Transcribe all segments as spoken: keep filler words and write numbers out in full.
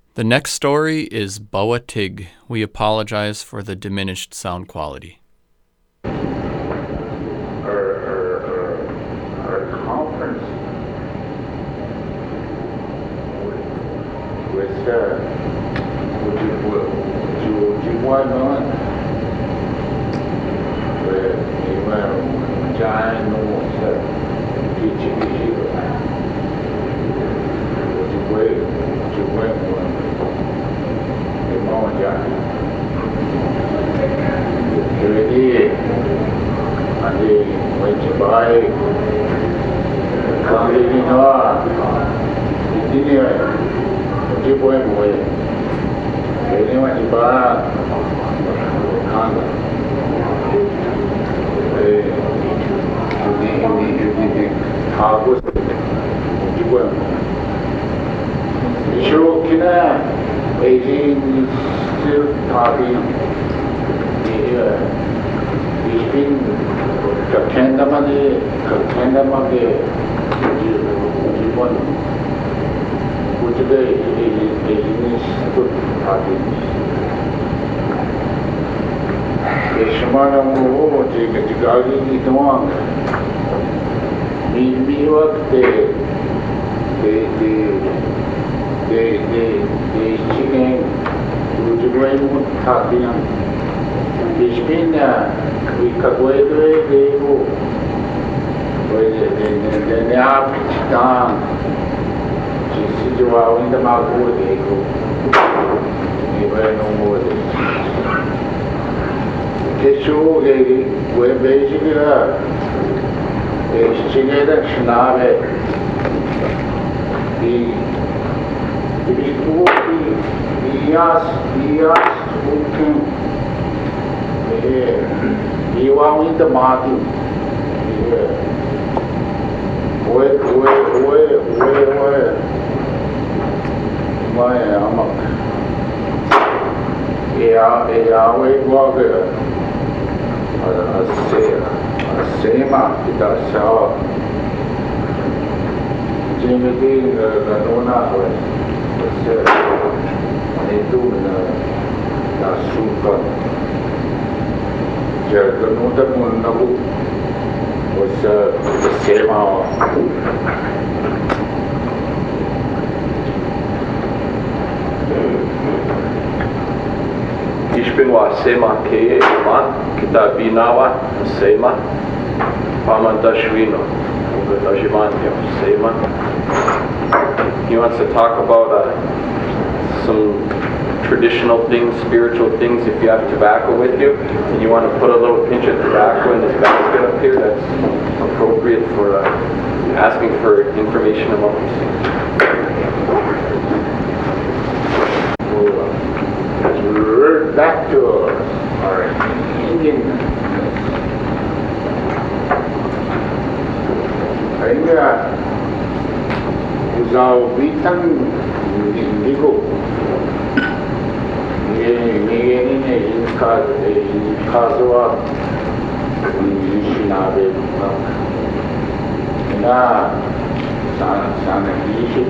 The next story is Boa Tig. We apologize for the diminished sound quality. Our, our, our, our conference with, with uh, would you, would you, would you want on? Where you were giant north, teaching you. Would you wait? Would you wait one? Jadi, nanti mencobai kami ini lah, di sini mesti boleh boleh. Ini masih barat, kan? Eh, ini ini ini bagus, mesti boleh. Isu kita. Beijing still talking the between the kingdom of the kingdom of the one which today is Beijing is good talking. The Shimano Mo take the Gadi Tuang. We we work the the the the the the chicken which is very good talking. The spin we cut away the the go. Where the the the the app down. Just do our in the mouth go the go. We were no more the. The show the we basically the chicken that schnabe. The die Gruppe, die erst, die erst unten, die war in der Martin, wo, wo, wo, wo, wo, mein Amok, ja, ja, wo ich war, als Sema, das ja, Jimmy, Ganona, itu na suka jadi nuda pun nabu was sema ich bin wa sema ke man kita binawa sema pamantashvino ugatajimantia sema. He wants to talk about uh, some traditional things, spiritual things. If you have tobacco with you and you want to put a little pinch of tobacco in this basket up here, that's appropriate for uh, asking for information about this. We'll revert back to our Indian. India. Usau bitan indigo. Ini ini ini inkas inkaswa Shinabe. Na sana sana ishi.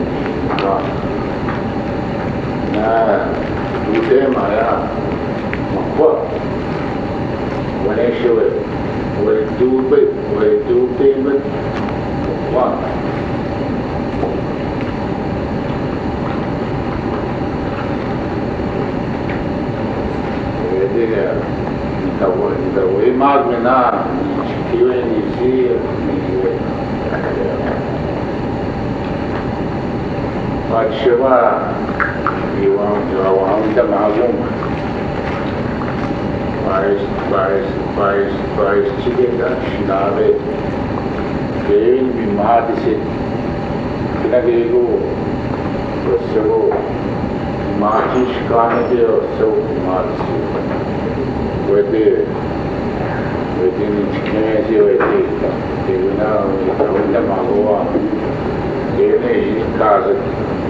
Na ude maya makwa. Waneshe we we do be we do be with one. The way Magna, you and you see but Shiva, you want to want the Magum. Vice, vice, vice, vice, chicken, Shinabe, Gavin, be mad, is it? Kinagego, so Martish Carnegie or so Martish. Whether within each community, they will now own them all. They may cause it.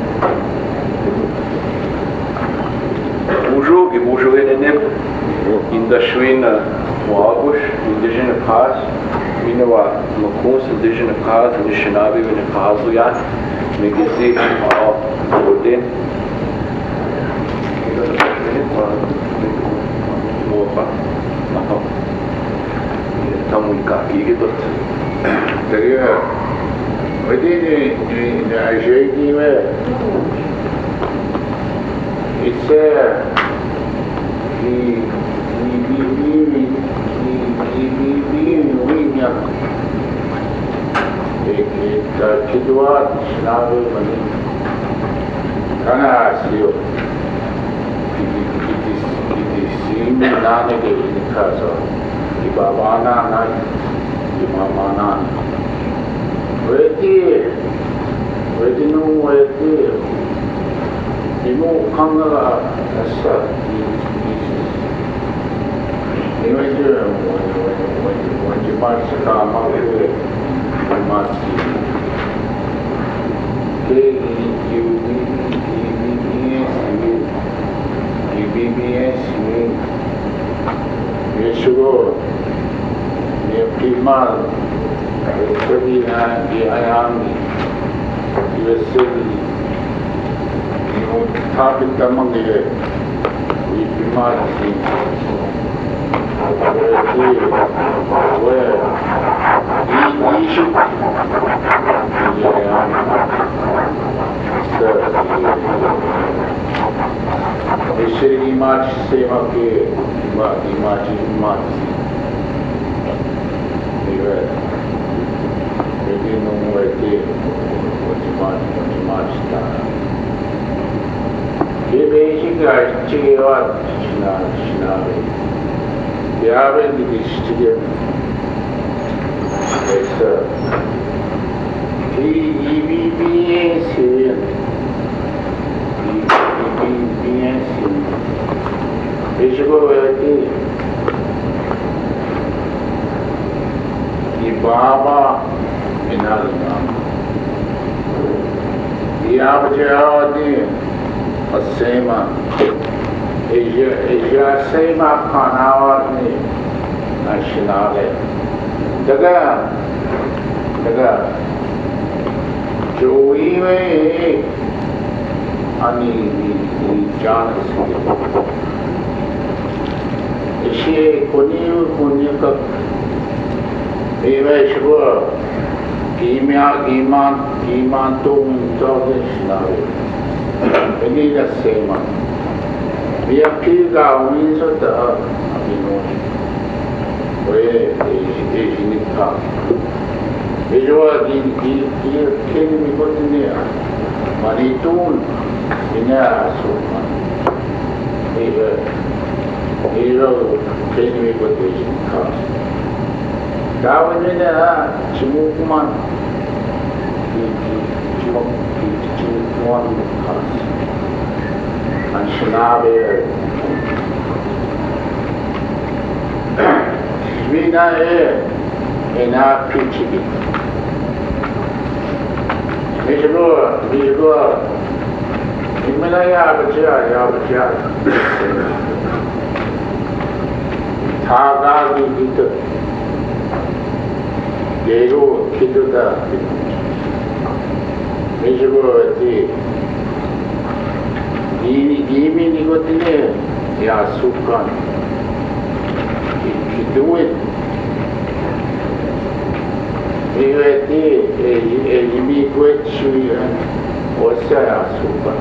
Bonjour et bonjour Enenem. In the Schwinn Wabush, indigenous cause, we know what Makos indigenous cause, and the Shinabi in the Kazuyan, make it safe all within. it's a he he he he he he he एक किदवा नावे बनी खाना आसियो किदी किदी किदी सीम नाने के लिखा सो कि बाबा ना ना कि मामा ना वेती वेती नो वेती इमो खांगा ऐसा इमेज वो वो वो जिमार से काम आगे Mati. K E Q B E B B S E B B S Yeshua Nepimal Sabina Ayami U S A You Tapit Tamangi Nepimal where he should Ishri March Seva ke March March Iwe Edi no ete March March ta Ke basic Chigeva China China Yave di Stidia it's a E B B S E B B S it's go ati di Baba inalna di abjadi asema Asia Asia sema kanawat ni nationale daga daga Joey में अनि जान इसे कोनी कोनी का ये शुभ कीमिया कीमान कीमान तो तो देशनावे ini la sema via कि गाँव से तो अभी नो वे ये जिनिका ये जो ये ये ये केनी में कुछ नहीं है मानितून इन्हें आसुमा ये ये जो केनी में कुछ जिनिका गाँव में ना चिमुकमान ये चिमुक चिमुकमान खास अंशनावे Vina e na pichigi. Vishgua, vishgua. Imena ya bachya, ya bachya. Thaga gi gita. Gero kituda. Vishgua ti. Gimi gimi nigotine ya sukan. Do it. You had a immediate tree or Sarah super.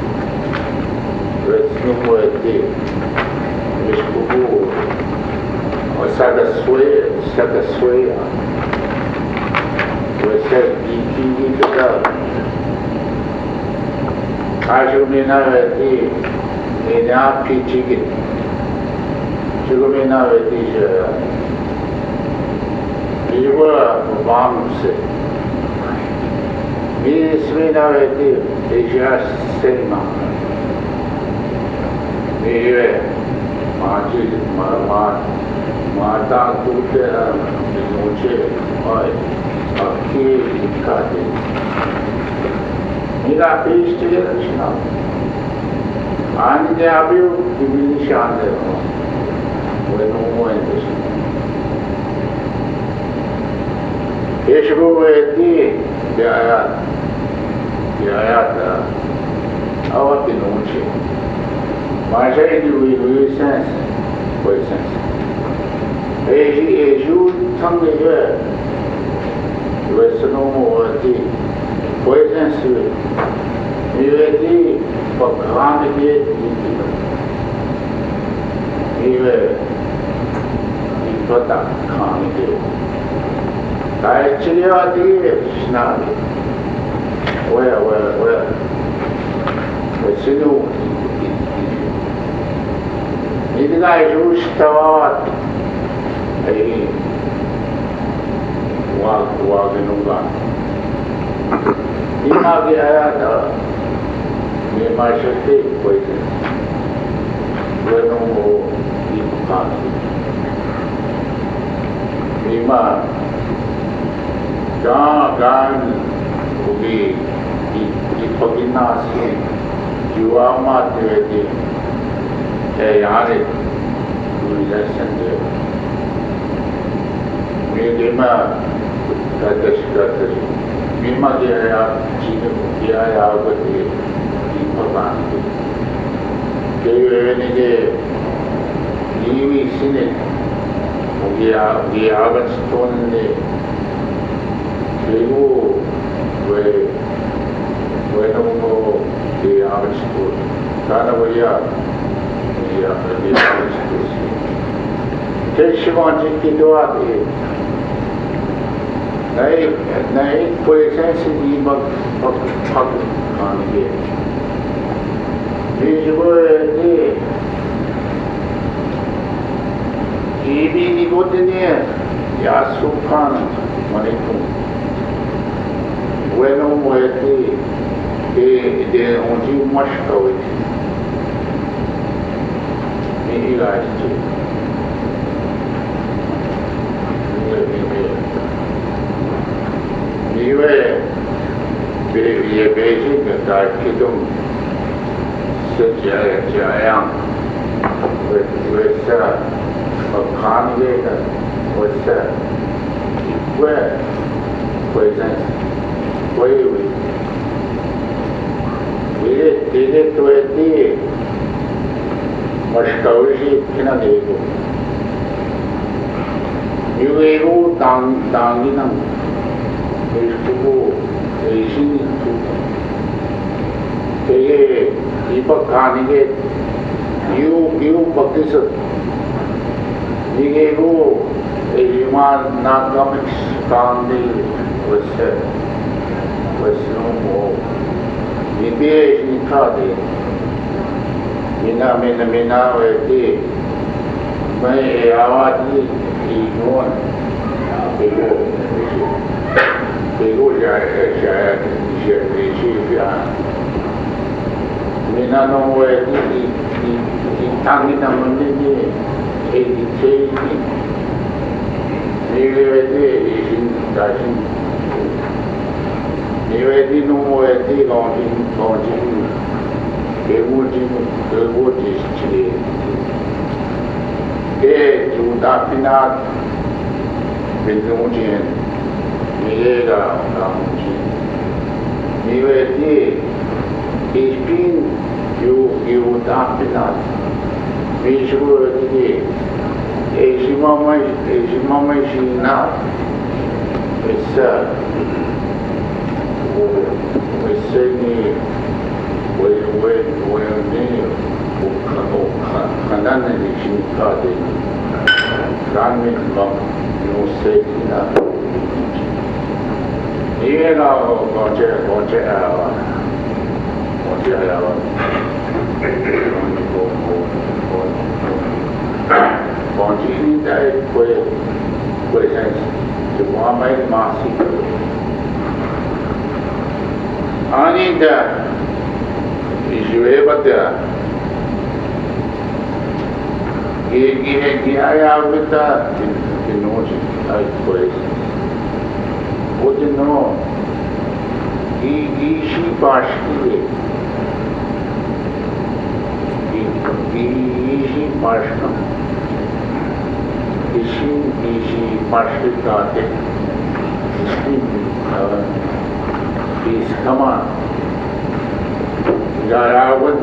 Let's no more a day. Miss Kubu or Saga Sway, Saga Sway. We said, you need to go. I should be now a day in our chicken. Chugumina vetisha Viva Vamse Vismina veti Isha Sema Vive Maji Mata Kute Noche Oi Aki Kati Mira Pishti Rachna Anje Abiu Divinishande Bueno, bueno. Yeshua eti de ayat, de ayat awa pinoche. Mas aí de o o sense, foi sense. Eji eju tangue je, o esse não eti, foi sense. पकाने के ये पता खाने के काय चले आती है स्नान वह वह वह वैसे 이들아 주시다와 이 와 와게는가 이마게 아야다 내 마셔때 보이지 왜노 이쁘다 이마 가간 우리 이 이쁘긴 나시 유아마 되지 에 야래 우리가 생겨 미리마 같이 같이 미마게야 지금 기아야 거기 이쁘다 그게 이미 신이 우리야 우리 아버지 돈인데 그리고 왜 왜 너무 우리 아버지 돈 가나버려 Teshimon jikido ati. Naik naik poesensi di mag mag mag kange. Dijbo ni. Ibi ni botene ya sukan manikum. Bueno moeti de de onde mashkawit. Ilaççı. Niye bir beylik takidum sıcaya cayan ve ve kange ve ve koysan koyuyor. Bir dili tuvaleti Mashkawishi Kinanego. Yuero Dang Danginam. Ishtubu Ishin Tu. Tege Ipak Kanige Yu Yu Bakisat. Nigego Iman Nagamix Kandi Vese Vesnomo. Nibe Nikade. Mina mina mina weti, मैं आवाज़ी ignore देखो देखो जाए शायद इसी प्यार mina no weti di di di tangi namanya ni edisi ni weti isin dasin ni weti no weti launching launching Devoting, devotees today. Ke juta pinat benungin, milega namungin. Miweti ispin you juta pinat. Mishu today. Esimamai esimamai sina. Esa. Esa ni. 왜, 왜, 왜니, 가난한 신카데, 라면 막, 요새이나. 이해가 어제, 어제 알아. 어제 알아. 번지니 다이, 왜, 왜 센스, 좀 아마이 마시. 아니다. Ijué bateu. E e e aí a luta de noite aí foi. Hoje não. E e se faz que e e se faz não. E se e se faz que tá até. Isso kama Yarawan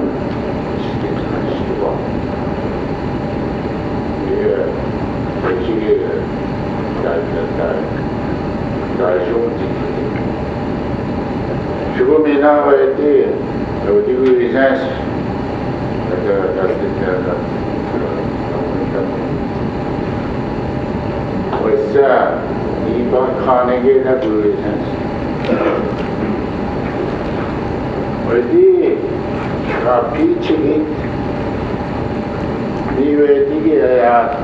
yeah, actually, that that that shows. Shubhamina vai ter, eu digo isso Yes. That's that's the What's that? Even Carnegie that reasons. Ready? Repeating it. Be ready at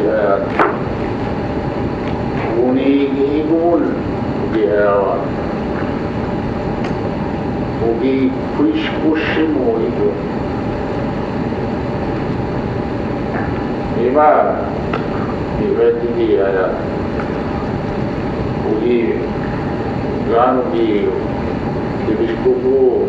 Unigul. Ugi push pushing Uigo. Ima, be ready at Ugi Ganugi, the Biscubu,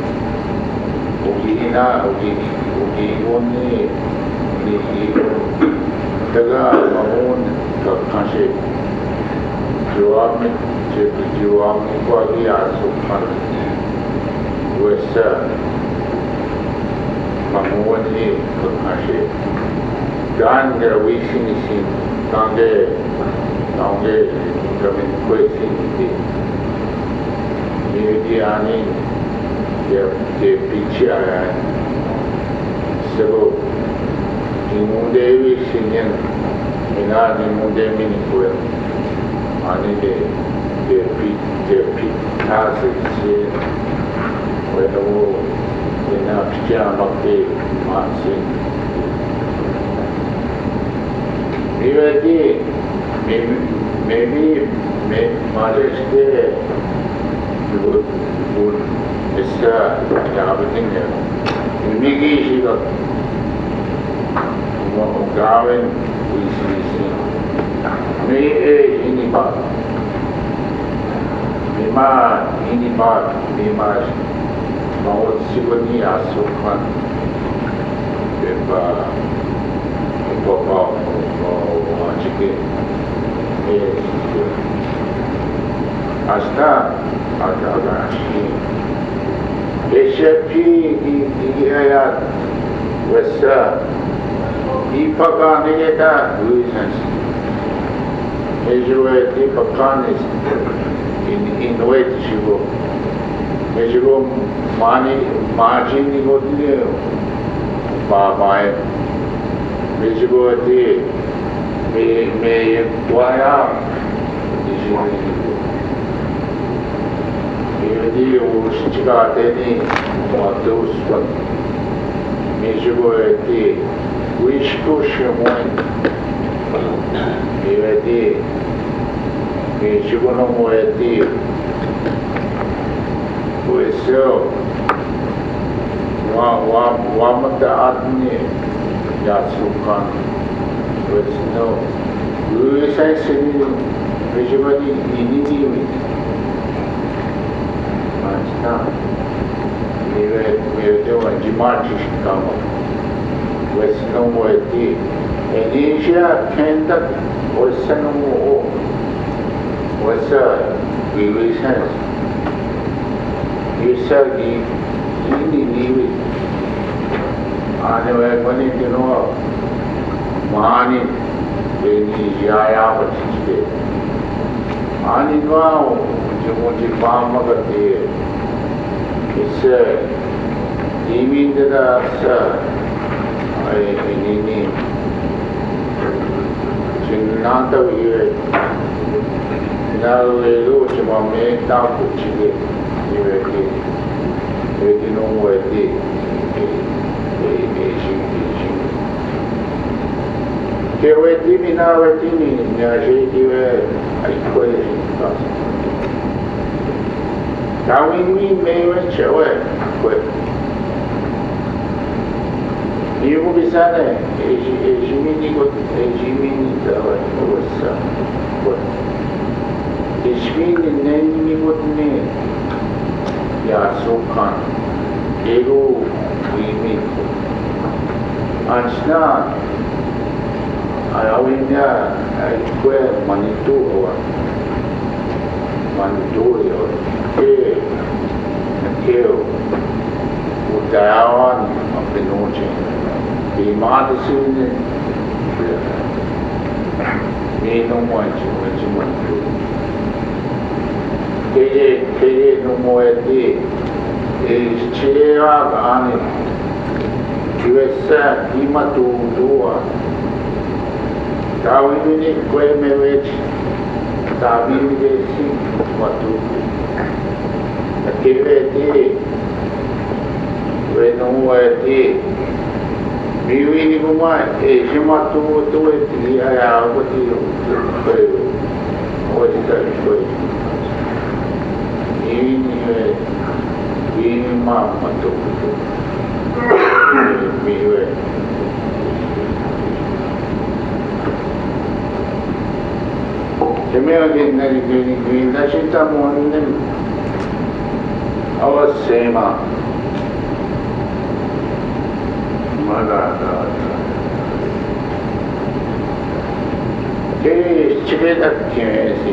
Ugi Ina, Ugi Ugi Oni, the Taga Mamun, Kakanshi, Juami, Juami, Quagi, Asukan. Wesa Mamuni Kashi Dan Gravisi Sin Tange Tange Gamin Quesi Nidiani De Pichia Sebo Imundevi Sinian Minani Munde Miniquel Ani de De Pit De Pitasi When we now jam up the Martin. Maybe, maybe, maybe, maybe, Mother's Day would, would, it's a, everything there. Maybe she got one Garvin, we see, maybe anybody. Maybe anybody, maybe. बहुत सिवनी आसुखान बेबा बाबा आज के आस्था आगाशी ऐसे भी दिया वैसा दीपकाने के ता रीजंस ऐसे वे दीपकाने इन इन वे चिवो Mexico money margin ni होती है बाबाए Mexico आती में में ये वाया ये दी वो शिकायतें नहीं मात्र उस पर Mexico आती wish को शमोन ये आती Mexico नो आती So, one one one of the adni Yatsukan was no Louis I said visually in Manchester. We were we were doing Jimachi come was no more tea. And Asia Kenta was no was a relations. Yusagi ini niwi ane wai mani dino mani ini jaya bachite ane no jumuji bama gati isse imin da sa ai ini ni jinnata wiye na lelo chama me ta kuchige Vedi, vedi non vedi, vedi, che vedi mi na vedi mi ne agiti ve ai quelli pas. Tawi mi me ve chewe que. Io mi sane e e jimini go e jimini da va ossa. E jimini ne mi go ne Yasukan, Ego, Imi, Anchna, Ayawinya, Aikwe, Manitu, or Manitu, or Ke, Keo, Udayawan of the Noche, the Madisun, me no more, which you want to do. Keye, keye no more day. Chewa Gani, U S A, Himatu Dua, Tawini Quemewich, Tabi Desi, Watu, Kiveti, Venuati, Miwini Guma, Himatu Tueti, Ayawati, what is that for? Miwini. Ima matu miwe Jemeo din narinig na sita mo nin awasema magada ke chiketa kesi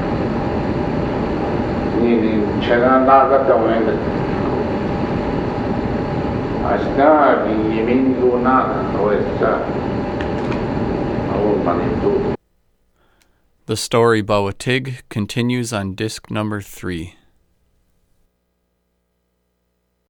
ni ni chana nagata wenda Hasta ni mingo nada, no está. The story Bawatig continues on disc number three.